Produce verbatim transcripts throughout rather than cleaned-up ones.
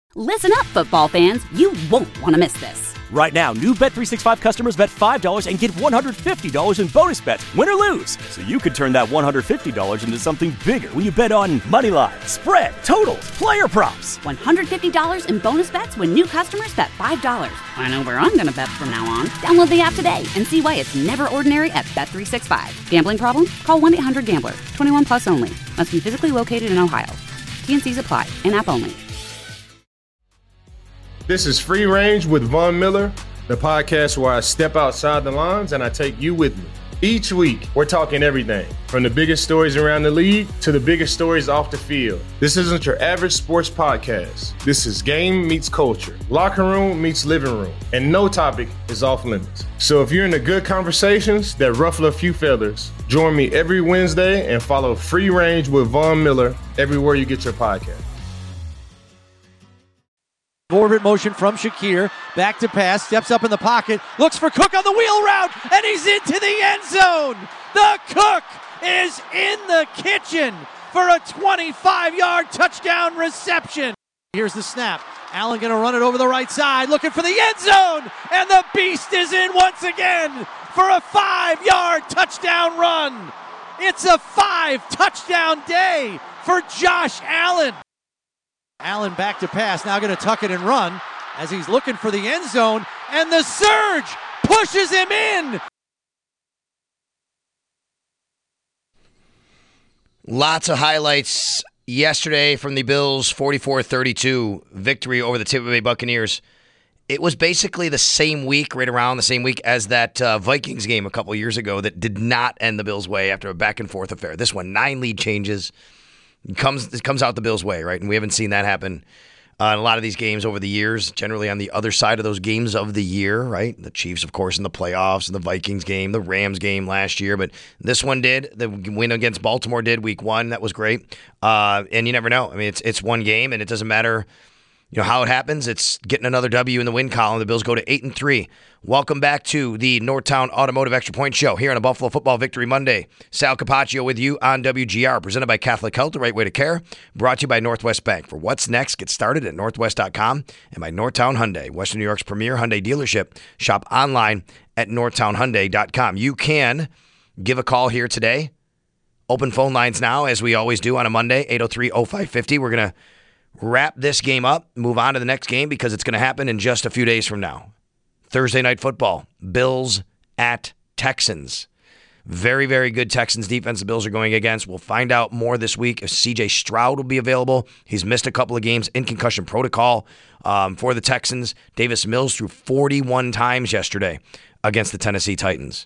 Listen up, football fans. You won't want to miss this. Right now, new Bet three sixty-five customers bet five dollars and get one hundred fifty dollars in bonus bets, win or lose. So you could turn that one hundred fifty dollars into something bigger when you bet on money line, spread, totals, player props. one hundred fifty dollars in bonus bets when new customers bet five dollars. I know where I'm going to bet from now on. Download the app today and see why it's never ordinary at Bet three sixty-five. Gambling problem? Call one eight hundred gambler. twenty-one plus only. Must be physically located in Ohio. T N Cs apply. In-app only. This is Free Range with Von Miller, the podcast where I step outside the lines and I take you with me. Each week, we're talking everything from the biggest stories around the league to the biggest stories off the field. This isn't your average sports podcast. This is game meets culture, locker room meets living room, and no topic is off limits. So if you're into good conversations that ruffle a few feathers, join me every Wednesday and follow Free Range with Von Miller everywhere you get your podcast. Orbit motion from Shakir, back to pass, steps up in the pocket, looks for Cook on the wheel route, and he's into the end zone. The Cook is in the kitchen for a twenty-five-yard touchdown reception. Here's the snap. Allen going to run it over the right side, looking for the end zone, and the beast is in once again for a five-yard touchdown run. It's a five-touchdown day for Josh Allen. Allen back to pass, now going to tuck it and run as he's looking for the end zone, and the surge pushes him in. Lots of highlights yesterday from the Bills' forty-four thirty-two victory over the Tampa Bay Buccaneers. It was basically the same week, right around the same week as that uh, Vikings game a couple years ago that did not end the Bills' way after a back-and-forth affair. This one, nine lead changes. It comes, it comes out the Bills' way, right? And we haven't seen that happen uh, in a lot of these games over the years, generally on the other side of those games of the year, right? The Chiefs, of course, in the playoffs, and the Vikings game, the Rams game last year. But this one did. The win against Baltimore did week one. That was great. Uh, and you never know. I mean, it's it's one game, and it doesn't matter you know how it happens. It's getting another W in the win column. The Bills go to eight and three. Welcome back to the Northtown Automotive Extra Point Show here on a Buffalo Football Victory Monday. Sal Capaccio with you on W G R, presented by Catholic Health, the right way to care. Brought to you by Northwest Bank. For what's next, get started at northwest dot com and by Northtown Hyundai, Western New York's premier Hyundai dealership. Shop online at northtown hyundai dot com. You can give a call here today. Open phone lines now, as we always do on a Monday, eight oh three oh five five oh. We're going to wrap this game up, move on to the next game because it's going to happen in just a few days from now. Thursday night football, Bills at Texans. Very, very good Texans defense the Bills are going against. We'll find out more this week if C J Stroud will be available. He's missed a couple of games in concussion protocol um, for the Texans. Davis Mills threw forty-one times yesterday against the Tennessee Titans.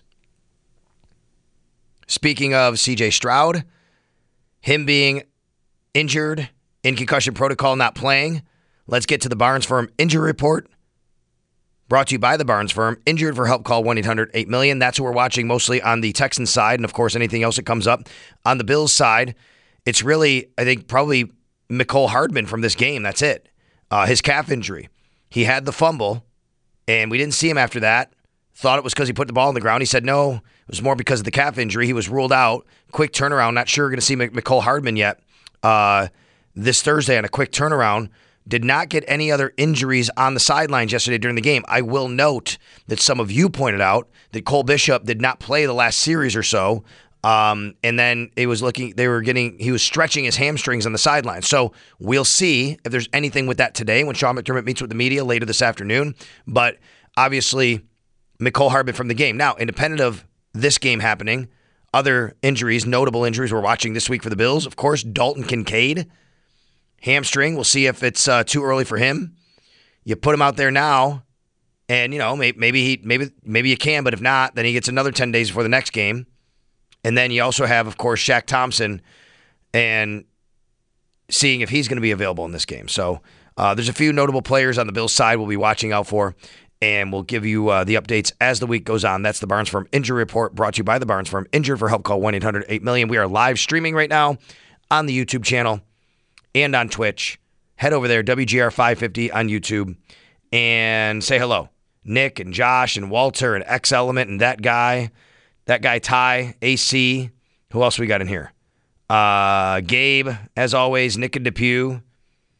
Speaking of C J Stroud, him being injured in concussion protocol, not playing, let's get to the Barnes Firm injury report. Brought to you by the Barnes Firm. Injured for help, call one eight hundred eight million. That's what we're watching mostly on the Texans side. And, of course, anything else that comes up. On the Bills side, it's really, I think, probably Mecole Hardman from this game. That's it. Uh, his calf injury. He had the fumble, and we didn't see him after that. Thought it was because he put the ball on the ground. He said no, it was more because of the calf injury. He was ruled out. Quick turnaround. Not sure we're going to see Mecole Hardman yet uh, this Thursday on a quick turnaround. Did not get any other injuries on the sidelines yesterday during the game. I will note that some of you pointed out that Cole Bishop did not play the last series or so. Um, and then it was looking, they were getting, he was stretching his hamstrings on the sidelines. So we'll see if there's anything with that today when Sean McDermott meets with the media later this afternoon. But obviously, Mecole Hardman from the game. Now, independent of this game happening, other injuries, notable injuries we're watching this week for the Bills. Of course, Dalton Kincaid. Hamstring. We'll see if it's uh, too early for him. You put him out there now, and you know maybe, maybe he maybe maybe you can, but if not, then he gets another ten days before the next game. And then you also have, of course, Shaq Thompson, and seeing if he's going to be available in this game. So uh, there's a few notable players on the Bills side we'll be watching out for, and we'll give you uh, the updates as the week goes on. That's the Barnes Firm Injury Report, brought to you by the Barnes Firm. Injured for help, call one eight hundred eight million. We are live streaming right now on the YouTube channel and on Twitch. Head over there, W G R five fifty on YouTube, and say hello. Nick and Josh and Walter and X Element and that guy, that guy Ty, A C. Who else we got in here? Uh, Gabe, as always, Nick and Depew.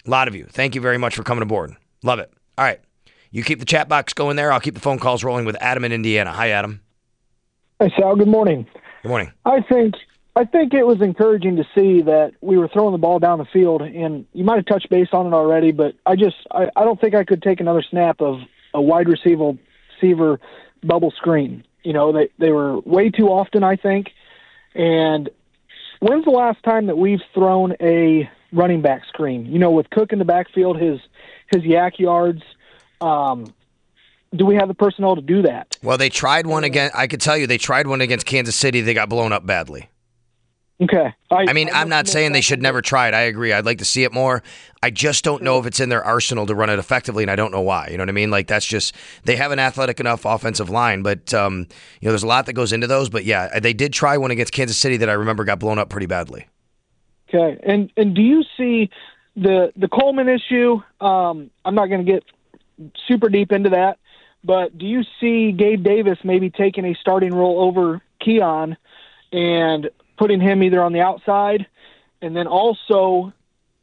A lot of you. Thank you very much for coming aboard. Love it. All right. You keep the chat box going there. I'll keep the phone calls rolling with Adam in Indiana. Hi, Adam. Hey, Sal. Good morning. Good morning. I think I think it was encouraging to see that we were throwing the ball down the field, and you might have touched base on it already, but I just I, I don't think I could take another snap of a wide receiver receiver bubble screen. You know, they they were way too often, I think. And when's the last time that we've thrown a running back screen? You know, with Cook in the backfield, his his yak yards. Um, do we have the personnel to do that? Well, they tried one again. I could tell you they tried one against Kansas City. They got blown up badly. Okay. I, I mean, I I'm not saying they should never try it. I agree. I'd like to see it more. I just don't know if it's in their arsenal to run it effectively, and I don't know why. You know what I mean? Like, that's just – they have an athletic enough offensive line, but, um, you know, there's a lot that goes into those. But, yeah, they did try one against Kansas City that I remember got blown up pretty badly. Okay. And and do you see the, the Coleman issue? Um, I'm not going to get super deep into that, but do you see Gabe Davis maybe taking a starting role over Keon and – putting him either on the outside, and then also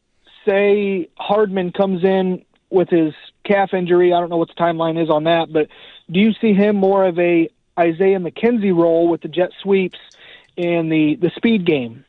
say Hardman comes in with his calf injury. I don't know what the timeline is on that, but do you see him more of a Isaiah McKenzie role with the jet sweeps and the, the speed game?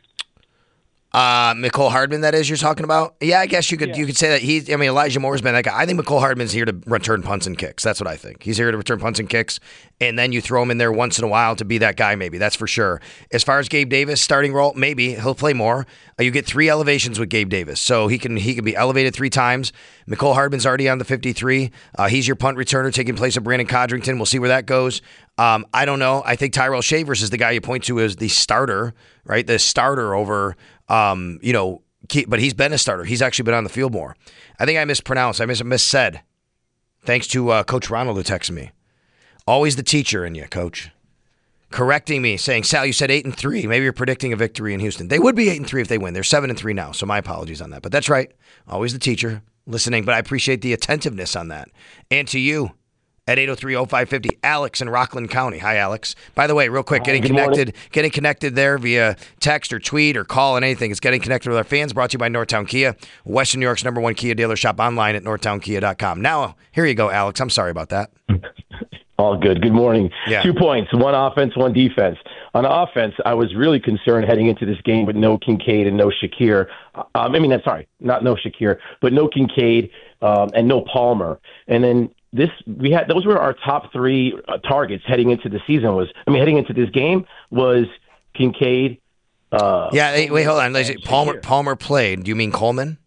Uh, Mecole Hardman, that is, you're talking about? Yeah, I guess you could yeah. you could say that. He's. I mean, Elijah Moore's been that guy. I think Mecole Hardman's here to return punts and kicks. That's what I think. He's here to return punts and kicks, and then you throw him in there once in a while to be that guy, maybe. That's for sure. As far as Gabe Davis, starting role, maybe. He'll play more. Uh, you get three elevations with Gabe Davis, so he can he can be elevated three times. Mecole Hardman's already on the fifty-three. Uh, he's your punt returner taking place of Brandon Codrington. We'll see where that goes. Um, I don't know. I think Tyrell Shavers is the guy you point to as the starter, right? The starter over... Um, you know, but he's been a starter. He's actually been on the field more. I think I mispronounced. I mis missaid. Thanks to uh, Coach Ronald who texted me. Always the teacher in you, Coach. Correcting me, saying, Sal, you said eight and three. Maybe you're predicting a victory in Houston. They would be eight and three if they win. They're seven and three now. So my apologies on that. But that's right. Always the teacher listening. But I appreciate the attentiveness on that. And to you. At eight oh three oh five five oh, Alex in Rockland County. Hi, Alex. By the way, real quick, getting connected morning. getting connected there via text or tweet or call and anything. It's Getting Connected with Our Fans, brought to you by Northtown Kia, Western New York's number one Kia dealer. Shop online at northtown kia dot com. Now, here you go, Alex. I'm sorry about that. All good. Good morning. Yeah. Two points, one offense, one defense. On offense, I was really concerned heading into this game with no Kincaid and no Shakir. Um, I mean, I'm sorry, not no Shakir, but no Kincaid um, and no Palmer. And then This we had those were our top three uh, targets heading into the season. Was I mean heading into this game was Kincaid. Uh, yeah, wait, wait, hold on. Palmer Palmer played. Do you mean Coleman?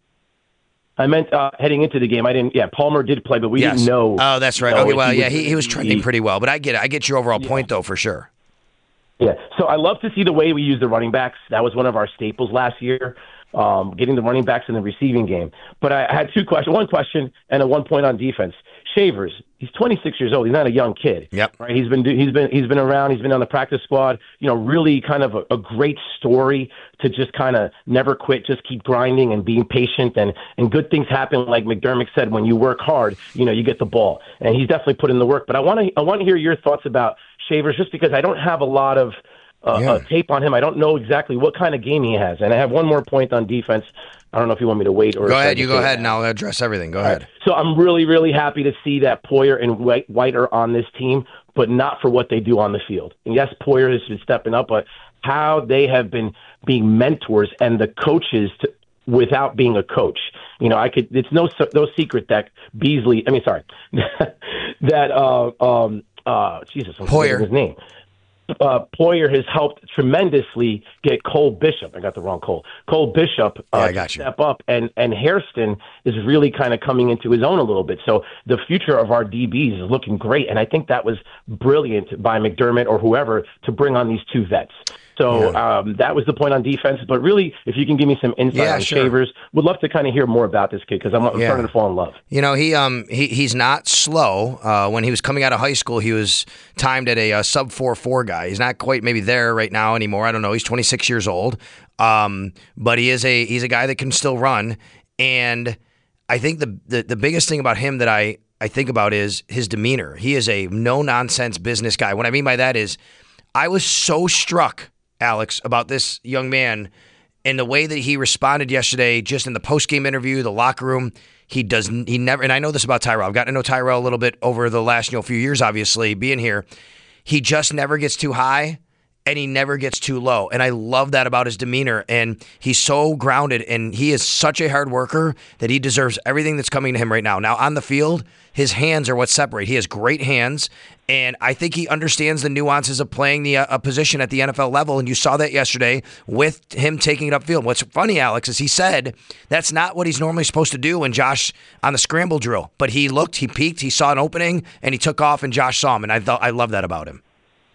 I meant uh, heading into the game. I didn't. Yeah, Palmer did play, but we yes. didn't know. Oh, that's right. Okay, well, he yeah, was, he he was trending he, pretty well, but I get it. I get your overall yeah. point though for sure. Yeah. So I love to see the way we use the running backs. That was one of our staples last year. Um, getting the running backs in the receiving game. But I, I had two questions, one question and a one point on defense. Shavers, he's twenty-six years old. He's not a young kid. Yep. Right. He's been he's been he's been around. He's been on the practice squad. You know, really kind of a, a great story to just kind of never quit, just keep grinding and being patient, and and good things happen. Like McDermott said, when you work hard, you know, you get the ball. And he's definitely put in the work. But I want to I want to hear your thoughts about Shavers, just because I don't have a lot of Uh, yeah. uh, tape on him. I don't know exactly what kind of game he has. And I have one more point on defense. I don't know if you want me to wait or... Go ahead. You go ahead, and I'll address everything. Go All ahead. Right. So I'm really, really happy to see that Poyer and White, White are on this team, but not for what they do on the field. And yes, Poyer has been stepping up, but how they have been being mentors and the coaches to, without being a coach. You know, I could... It's no no secret that Beasley... I mean, sorry. that... Uh, um, uh, Jesus, I'm Poyer. his name. Uh, Poyer has helped tremendously get Cole Bishop. I got the wrong Cole. Cole Bishop uh, yeah, I got you. step up, and and Hairston is really kind of coming into his own a little bit. So the future of our D Bs is looking great, and I think that was brilliant by McDermott or whoever to bring on these two vets. So yeah. um, that was the point on defense. But really, if you can give me some insight yeah, on sure. Shavers, would love to kind of hear more about this kid because I'm, I'm yeah. starting to fall in love. You know, he um he he's not slow. Uh, when he was coming out of high school, he was timed at a, a sub four four guy. He's not quite maybe there right now anymore. I don't know. He's twenty-six years old, um, but he is a he's a guy that can still run. And I think the the, the biggest thing about him that I, I think about is his demeanor. He is a no nonsense business guy. What I mean by that is, I was so struck, Alex, about this young man And the way that he responded yesterday, just in the post-game interview, the locker room, he does he never. And I know this about Tyrell. I've gotten to know Tyrell a little bit over the last you know few years, obviously being here. He just never gets too high, and he never gets too low. And I love that about his demeanor. And he's so grounded, and he is such a hard worker that he deserves everything that's coming to him right now. Now, on the field, his hands are what separate. He has great hands, and I think he understands the nuances of playing the uh, a position at the N F L level, and you saw that yesterday with him taking it upfield. What's funny, Alex, is he said that's not what he's normally supposed to do when Josh on the scramble drill. But he looked, he peeked, he saw an opening, and he took off, and Josh saw him, and I thought I love that about him.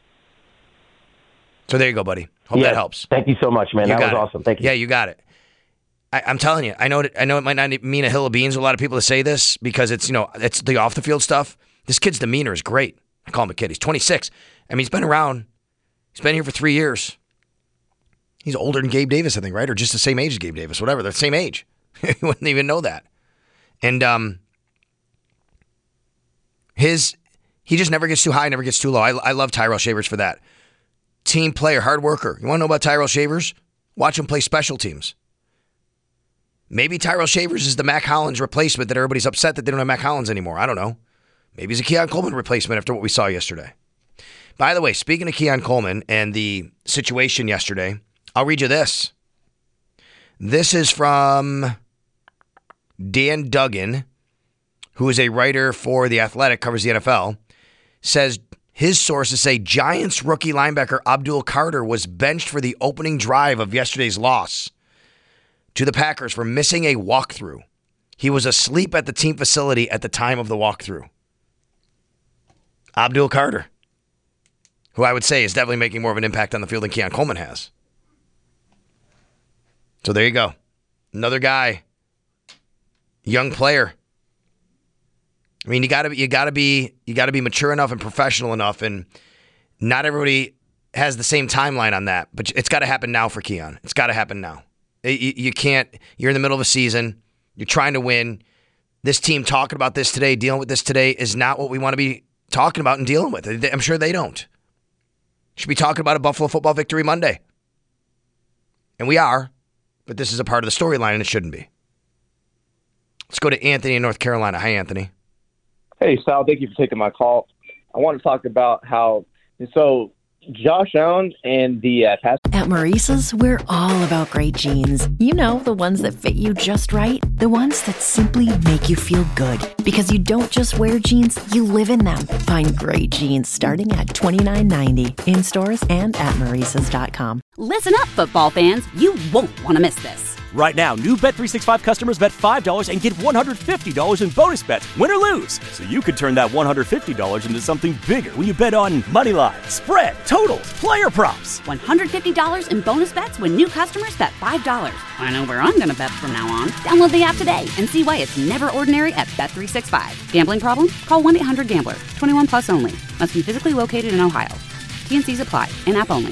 So there you go, buddy. Hope yeah, that helps. Thank you so much, man. You that was it. awesome. Thank you. Yeah, you got it. I, I'm telling you, I know it, I know it might not mean a hill of beans to a lot of people to say this because it's, you know, it's the off the field stuff. This kid's demeanor is great. I call him a kid. He's twenty-six. I mean, he's been around. He's been here for three years. He's older than Gabe Davis, I think, right? Or just the same age as Gabe Davis, whatever. They're the same age. You wouldn't even know that. And um, his, he just never gets too high, never gets too low. I, I love Tyrell Shavers for that. Team player, hard worker. You want to know about Tyrell Shavers? Watch him play special teams. Maybe Tyrell Shavers is the Mac Hollins replacement that everybody's upset that they don't have Mac Hollins anymore. I don't know. Maybe he's a Keon Coleman replacement after what we saw yesterday. By the way, speaking of Keon Coleman and the situation yesterday, I'll read you this. This is from Dan Duggan, who is a writer for The Athletic, covers the N F L, says his sources say Giants rookie linebacker Abdul Carter was benched for the opening drive of yesterday's loss to the Packers for missing a walkthrough. He was asleep at the team facility at the time of the walkthrough. Abdul Carter, who I would say is definitely making more of an impact on the field than Keon Coleman has. So there you go. Another guy, young player. I mean, you gotta be, you gotta be, you gotta be mature enough and professional enough, and not everybody has the same timeline on that. But it's got to happen now for Keon. It's got to happen now. You, you can't. You're in the middle of a season. You're trying to win. This team talking about this today, dealing with this today, is not what we want to be talking about and dealing with. I'm sure they don't. Should be talking about a Buffalo football victory Monday, and we are. But this is a part of the storyline, and it shouldn't be. Let's go to Anthony in North Carolina. Hi, Anthony. Hey, Sal, thank you for taking my call. I want to talk about how, so Josh Allen and the uh, pass. At Maurice's, we're all about great jeans. You know, the ones that fit you just right. The ones that simply make you feel good. Because you don't just wear jeans, you live in them. Find great jeans starting at twenty-nine ninety in stores and at Maurices dot com. Listen up, football fans. You won't want to miss this. Right now, new Bet three sixty-five customers bet five dollars and get one hundred fifty dollars in bonus bets, win or lose. So you could turn that one hundred fifty dollars into something bigger when you bet on money line, spread, totals, player props. one hundred fifty dollars in bonus bets when new customers bet five dollars. I know where I'm going to bet from now on. Download the app today and see why it's never ordinary at Bet three sixty-five. Gambling problem? Call one eight hundred gambler. twenty-one plus only. Must be physically located in Ohio. T N Cs apply. In-app only.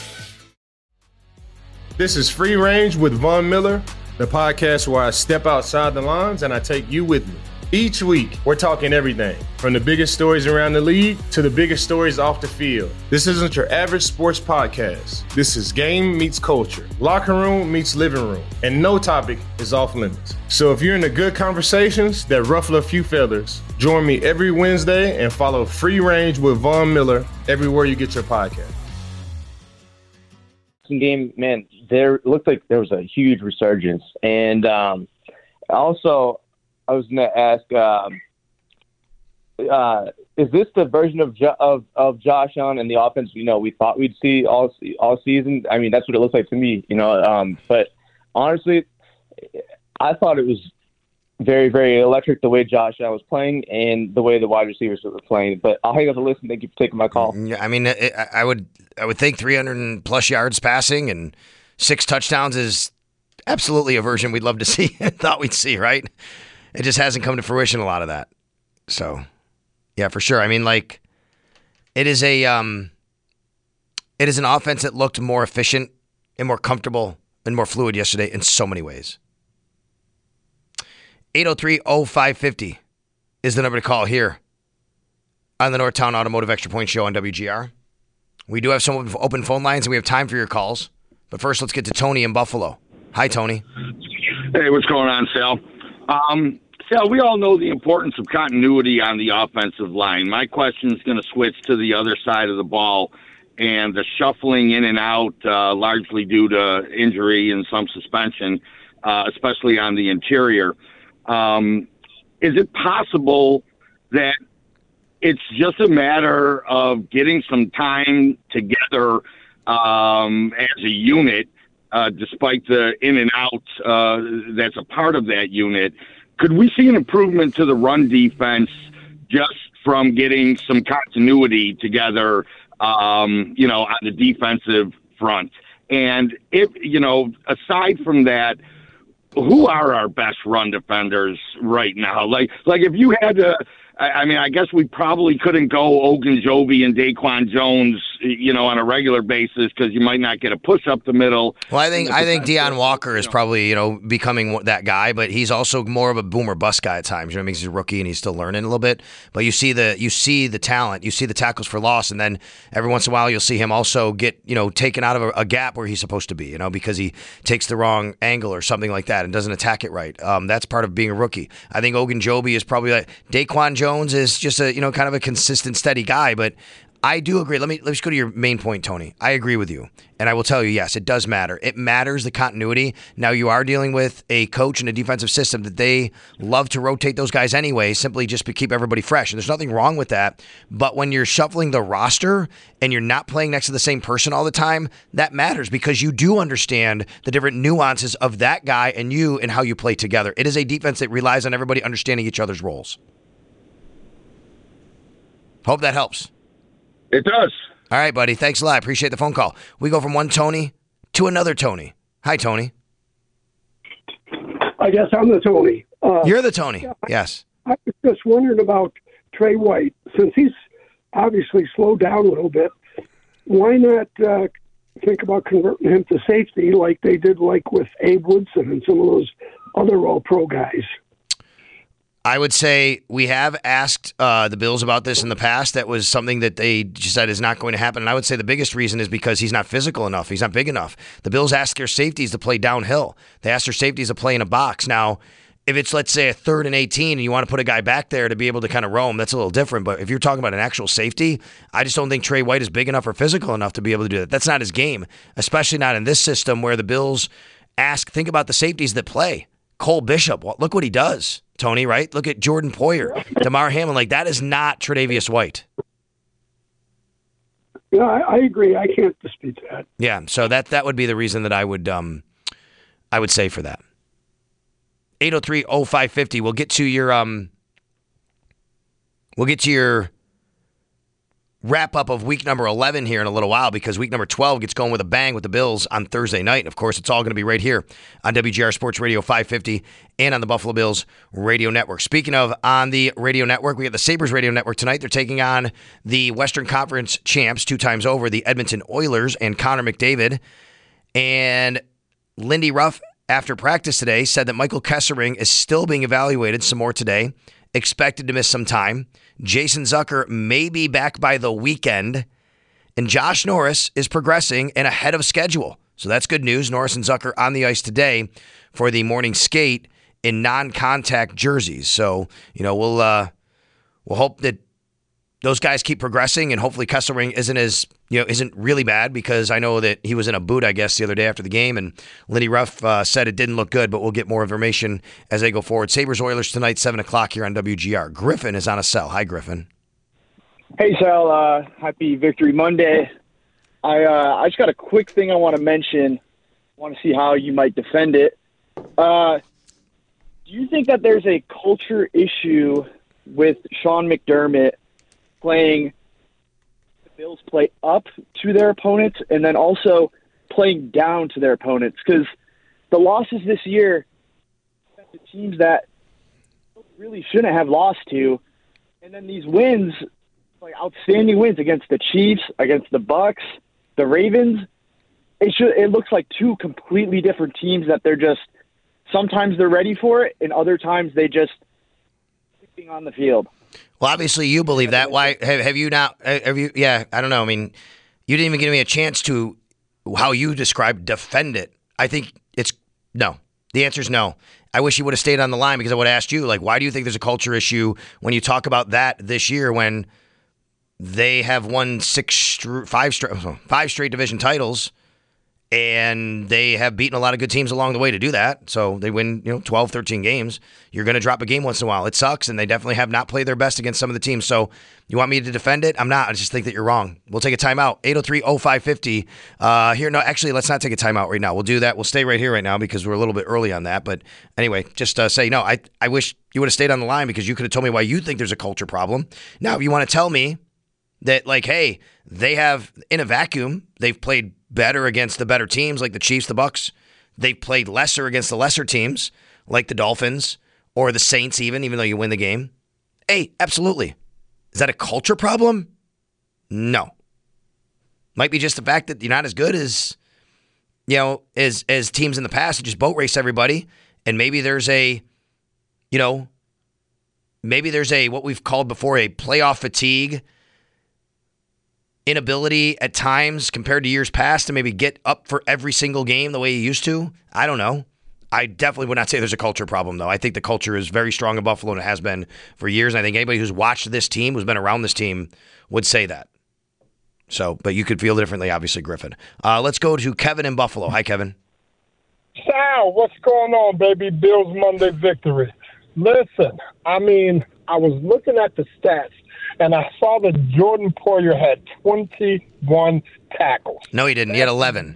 This is Free Range with Von Miller, the podcast where I step outside the lines and I take you with me. Each week, we're talking everything from the biggest stories around the league to the biggest stories off the field. This isn't your average sports podcast. This is game meets culture, locker room meets living room, and no topic is off limits. So if you're into good conversations that ruffle a few feathers, join me every Wednesday and follow Free Range with Von Miller everywhere you get your podcast. Game, man, there looked like there was a huge resurgence. And um, also, I was going to ask, um, uh, is this the version of, jo- of of Josh Allen and the offense, you know, we thought we'd see all all season? I mean, that's what it looks like to me, you know. Um, but honestly, I thought it was very, very electric the way Josh Allen was playing and the way the wide receivers were playing. But I'll hang up the listen. Thank you for taking my call. Yeah, I mean, it, I would I would think three hundred plus yards passing and six touchdowns is absolutely a version we'd love to see. Thought we'd see, right? It just hasn't come to fruition, a lot of that. So, yeah, for sure. I mean, like, it is a um, it is an offense that looked more efficient and more comfortable and more fluid yesterday in so many ways. eight oh three oh five five oh is the number to call here on the Northtown Automotive Extra Point Show on W G R. We do have some open phone lines, and we have time for your calls. But first, let's get to Tony in Buffalo. Hi, Tony. Hey, what's going on, Sal? Um, Sal, we all know the importance of continuity on the offensive line. My question is going to switch to the other side of the ball and the shuffling in and out, uh, largely due to injury and some suspension, uh, especially on the interior. Um, is it possible that it's just a matter of getting some time together um, as a unit, uh, despite the in and out uh, that's a part of that unit? Could we see an improvement to the run defense just from getting some continuity together, um, you know, on the defensive front? And if, you know, aside from that, who are our best run defenders right now? Like, like if you had to, I, I mean, I guess we probably couldn't go Ogunjobi and Daquan Jones, you know, on a regular basis because you might not get a push up the middle. Well, I think I think Deion Walker is probably, you know, becoming that guy, but he's also more of a boomer bust guy at times. You know, he's a rookie and he's still learning a little bit. But you see the you see the talent, you see the tackles for loss, and then every once in a while you'll see him also get, you know, taken out of a, a gap where he's supposed to be, you know, because he takes the wrong angle or something like that and doesn't attack it right. Um, that's part of being a rookie. I think Ogunjobi is probably like Daquan Jones is just a, you know, kind of a consistent, steady guy, but I do agree. Let me let's go to your main point, Tony. I agree with you. And I will tell you, yes, it does matter. It matters, the continuity. Now, you are dealing with a coach and a defensive system that they love to rotate those guys anyway, simply just to keep everybody fresh. And there's nothing wrong with that. But when you're shuffling the roster and you're not playing next to the same person all the time, that matters because you do understand the different nuances of that guy and you and how you play together. It is a defense that relies on everybody understanding each other's roles. Hope that helps. It does. All right, buddy. Thanks a lot. I appreciate the phone call. We go from one Tony to another Tony. Hi, Tony. I guess I'm the Tony. Uh, You're the Tony. yeah, Yes. I, I was just wondering about Trey White. Since he's obviously slowed down a little bit, why not uh, think about converting him to safety like they did like with Abe Woodson and some of those other all-pro guys? I would say we have asked uh, the Bills about this in the past. That was something that they just said is not going to happen. And I would say the biggest reason is because he's not physical enough. He's not big enough. The Bills ask their safeties to play downhill. They ask their safeties to play in a box. Now, if it's, let's say, a third and eighteen and you want to put a guy back there to be able to kind of roam, that's a little different. But if you're talking about an actual safety, I just don't think Trey White is big enough or physical enough to be able to do that. That's not his game, especially not in this system where the Bills ask, think about the safeties that play. Cole Bishop, well, look what he does, Tony, right? Look at Jordan Poyer, Damar Hamlin. Like, that is not Tre'Davious White. Yeah, I, I agree. I can't dispute that. Yeah, so that that would be the reason that I would um I would say for that. eight oh three oh five five oh. We'll get to your um we'll get to your wrap up of week number eleven here in a little while because week number twelve gets going with a bang with the Bills on Thursday night. And of course, it's all going to be right here on W G R Sports Radio five fifty and on the Buffalo Bills Radio Network. Speaking of on the radio network, we got the Sabres Radio Network tonight. They're taking on the Western Conference champs two times over, the Edmonton Oilers and Connor McDavid. And Lindy Ruff, after practice today, said that Michael Kessering is still being evaluated some more today, expected to miss some time. Jason Zucker may be back by the weekend, and Josh Norris is progressing and ahead of schedule. So that's good news. Norris and Zucker on the ice today for the morning skate in non-contact jerseys. So, you know, we'll uh, we'll hope that those guys keep progressing, and hopefully Kessering isn't as, you know, isn't really bad, because I know that he was in a boot, I guess, the other day after the game, and Lindy Ruff uh, said it didn't look good, but we'll get more information as they go forward. Sabres Oilers tonight, seven o'clock here on W G R. Griffin is on a cell. Hi, Griffin. Hey, Sal. Uh, happy Victory Monday. I uh, I just got a quick thing I want to mention. I want to see how you might defend it. Uh, do you think that there's a culture issue with Sean McDermott playing the Bills play up to their opponents and then also playing down to their opponents? Because the losses this year, the teams that really shouldn't have lost to, and then these wins, like outstanding wins against the Chiefs, against the Bucks, the Ravens, it should it looks like two completely different teams that they're just sometimes they're ready for it, and other times they just sitting on the field. Well, obviously you believe that. Why have, have you not? Have you? Yeah, I don't know. I mean, you didn't even give me a chance to how you describe defend it. I think it's No. The answer is no. I wish he would have stayed on the line because I would have asked you, like, why do you think there's a culture issue when you talk about that this year when they have won six, five straight, five straight division titles and they have beaten a lot of good teams along the way to do that. So they win, you know, twelve, thirteen games. You're going to drop a game once in a while. It sucks, and they definitely have not played their best against some of the teams. So you want me to defend it? I'm not. I just think that you're wrong. We'll take a timeout. eight oh three oh five fifty. Uh, here, no, actually, let's not take a timeout right now. We'll do that. We'll stay right here right now because we're a little bit early on that. But anyway, just uh, say, no, I, I wish you would have stayed on the line because you could have told me why you think there's a culture problem. Now, if you want to tell me that, like, hey, they have, in a vacuum, they've played better against the better teams like the Chiefs, the Bucks. They've played lesser against the lesser teams like the Dolphins or the Saints even, even though you win the game. Hey, absolutely. Is that a culture problem? No. Might be just the fact that you're not as good as, you know, as, as teams in the past that just boat race everybody. And maybe there's a, you know, maybe there's a, what we've called before, a playoff fatigue, inability at times compared to years past to maybe get up for every single game the way you used to. I don't know. I definitely would not say there's a culture problem, though. I think the culture is very strong in Buffalo, and it has been for years. And I think anybody who's watched this team, who's been around this team, would say that. So, but you could feel differently, obviously, Griffin. Uh, let's go to Kevin in Buffalo. Hi, Kevin. Sal, what's going on, baby? Bills Monday victory. Listen, I mean, I was looking at the stats, and I saw that Jordan Poyer had twenty-one tackles. No, he didn't. He had eleven.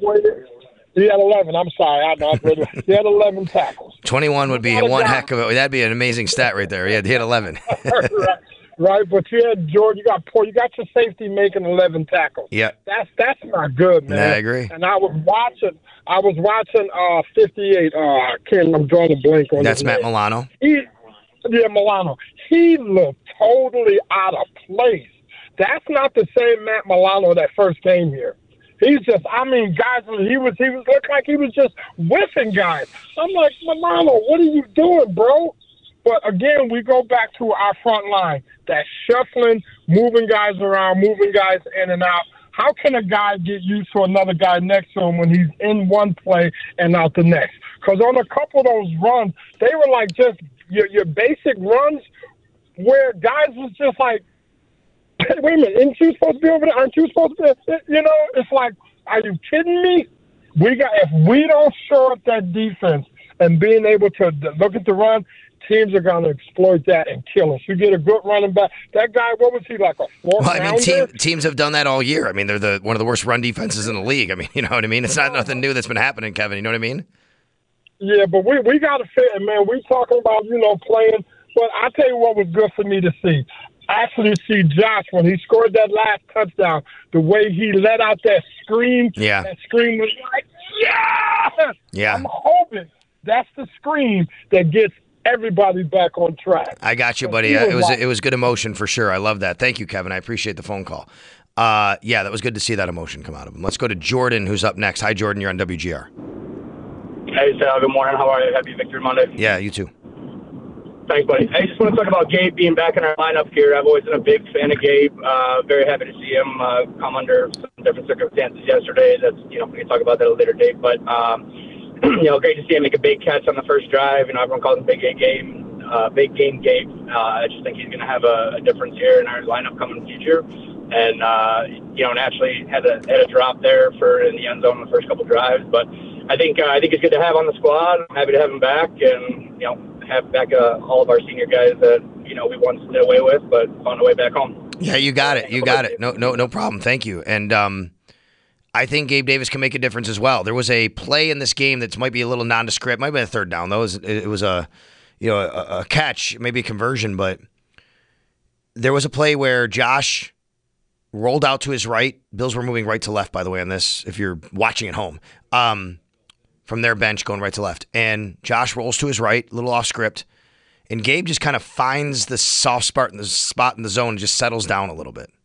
He had eleven. I'm sorry. I know. He had eleven tackles. twenty-one would be one heck of a – that'd be an amazing stat right there. He had, he had eleven. right, right, but you had Jordan. You got Poyer. You got your safety making eleven tackles. Yeah. That's that's not good, man. Yeah, I agree. And I was watching – I was watching uh, fifty-eight. Uh, I can't – I'm drawing a blank on That's his Matt name. Milano. He, yeah, Milano. He looked totally out of place. That's not the same Matt Milano that first came here. He's just, I mean, guys, he was, he was looked like he was just whiffing guys. I'm like, Milano, what are you doing, bro? But again, we go back to our front line, that shuffling, moving guys around, moving guys in and out. How can a guy get used to another guy next to him when he's in one play and out the next? Because on a couple of those runs, they were like just your, your basic runs where guys was just like, wait a minute, isn't you supposed to be over there? Aren't you supposed to be? You know, it's like, are you kidding me? We got if we don't show up that defense and being able to look at the run, teams are going to exploit that and kill us. You get a good running back. That guy, what was he, like a fourth Well, I mean, rounder? team, teams have done that all year. I mean, they're the one of the worst run defenses in the league. I mean, you know what I mean? It's not nothing new that's been happening, Kevin. You know what I mean? Yeah, but we, we got to fit, man. We talking about, you know, playing. But I tell you what was good for me to see. Actually see Josh when he scored that last touchdown, the way he let out that scream. Yeah. That scream was like, yeah! Yeah. I'm hoping that's the scream that gets everybody back on track. I got you, buddy. He Uh, It was like- it was good emotion for sure. I love that. Thank you, Kevin. I appreciate the phone call. Uh, yeah, that was good to see that emotion come out of him. Let's go to Jordan, who's up next. Hi, Jordan. You're on W G R. Hey, Sal. Good morning. How are you? Happy Victory Monday. Yeah, you too. Thanks, buddy. I just want to talk about Gabe being back in our lineup here. I've always been a big fan of Gabe. Uh, very happy to see him uh, come under some different circumstances yesterday. That's, you know, we can talk about that at a later date. But, um, you know, great to see him make a big catch on the first drive. You know, everyone calls him Big Game Game, uh, Big Game Gabe. Uh, I just think he's going to have a, a difference here in our lineup coming in the future. And, uh, you know, naturally had a, had a drop there for in the end zone in the first couple drives. But I think uh, I think it's good to have on the squad. I'm happy to have him back and, you know, have back uh, all of our senior guys that, you know, we once did away with, but on the way back home. Yeah, you got it. You got it. No, no, no problem. Thank you. And um, I think Gabe Davis can make a difference as well. There was a play in this game that might be a little nondescript. Might have been a third down though. It was, it was a, you know, a, a catch, maybe a conversion, but there was a play where Josh rolled out to his right. Bills were moving right to left, by the way, on this. If you're watching at home. Um, from their bench going right to left. And Josh rolls to his right, a little off script. And Gabe just kind of finds the soft spot in the spot in the zone and just settles down a little bit.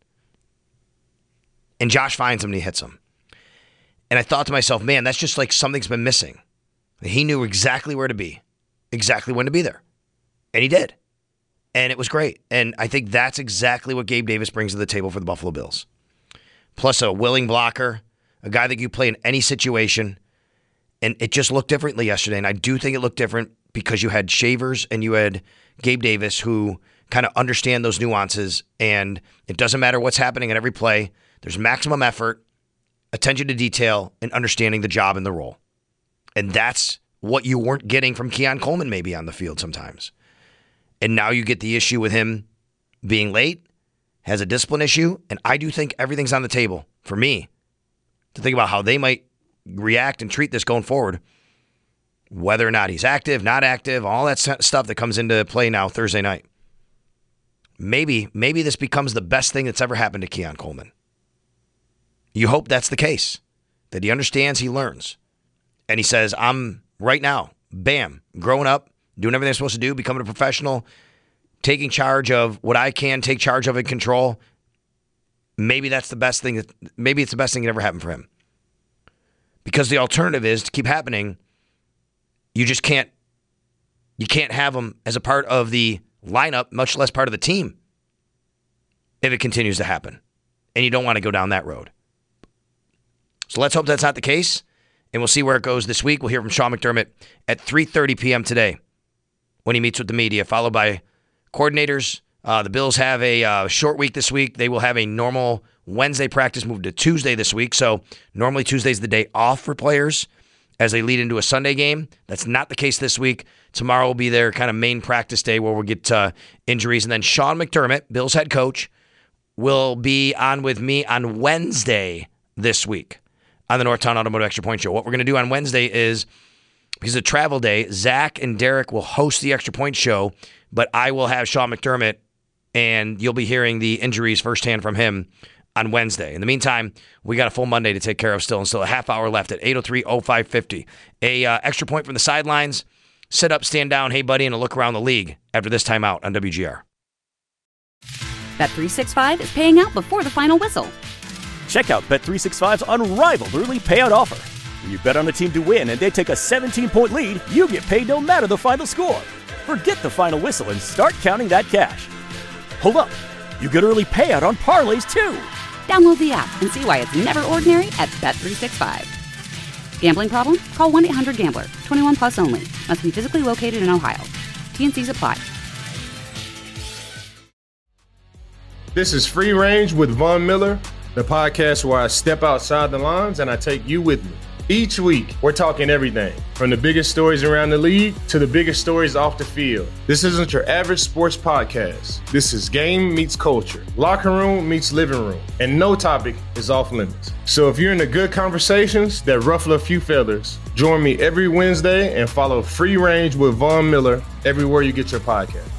And Josh finds him and he hits him. And I thought to myself, man, that's just like something's been missing. He knew exactly where to be, exactly when to be there. And he did. And it was great. And I think that's exactly what Gabe Davis brings to the table for the Buffalo Bills. Plus a willing blocker, a guy that you play in any situation. And it just looked differently yesterday. And I do think it looked different because you had Shavers and you had Gabe Davis who kind of understand those nuances. And it doesn't matter what's happening at every play. There's maximum effort, attention to detail, and understanding the job and the role. And that's what you weren't getting from Keon Coleman maybe on the field sometimes. And now you get the issue with him being late, has a discipline issue, and I do think everything's on the table for me to think about how they might react and treat this going forward, whether or not he's active, not active, all that stuff that comes into play now Thursday night. Maybe, maybe this becomes the best thing that's ever happened to Keon Coleman. You hope that's the case, that he understands, he learns. And he says, I'm right now, bam, growing up, doing everything I'm supposed to do, becoming a professional, taking charge of what I can take charge of and control. Maybe that's the best thing. That, maybe it's the best thing that ever happened for him. Because the alternative is to keep happening. You just can't, you can't have him as a part of the lineup, much less part of the team, if it continues to happen. And you don't want to go down that road. So let's hope that's not the case, and we'll see where it goes this week. We'll hear from Sean McDermott at three thirty p.m. today when he meets with the media, followed by coordinators. Uh, the Bills have a uh, short week this week. They will have a normal Wednesday practice moved to Tuesday this week. So normally Tuesday's the day off for players as they lead into a Sunday game. That's not the case this week. Tomorrow will be their kind of main practice day where we'll get uh, injuries. And then Sean McDermott, Bills head coach, will be on with me on Wednesday this week on the Northtown Automotive Extra Point Show. What we're going to do on Wednesday is, because it's a travel day, Zach and Derek will host the Extra Point Show, but I will have Sean McDermott, and you'll be hearing the injuries firsthand from him on Wednesday. In the meantime, we got a full Monday to take care of still, and still a half hour left at eight oh three oh five fifty. A uh, extra point from the sidelines, sit up, stand down, hey buddy, and a look around the league after this timeout on W G R. Bet three sixty-five is paying out before the final whistle. Check out Bet three sixty-five's unrivaled early payout offer. When you bet on a team to win and they take a seventeen-point lead, you get paid no matter the final score. Forget the final whistle and start counting that cash. Hold up. You get early payout on parlays, too. Download the app and see why it's never ordinary at Bet three sixty-five. Gambling problem? Call one eight hundred gambler. twenty-one plus only. Must be physically located in Ohio. T and C's apply. This is Free Range with Von Miller, the podcast where I step outside the lines and I take you with me. Each week, we're talking everything from the biggest stories around the league to the biggest stories off the field. This isn't your average sports podcast. This is game meets culture, locker room meets living room, and no topic is off limits. So if you're into good conversations that ruffle a few feathers, join me every Wednesday and follow Free Range with Von Miller everywhere you get your podcast.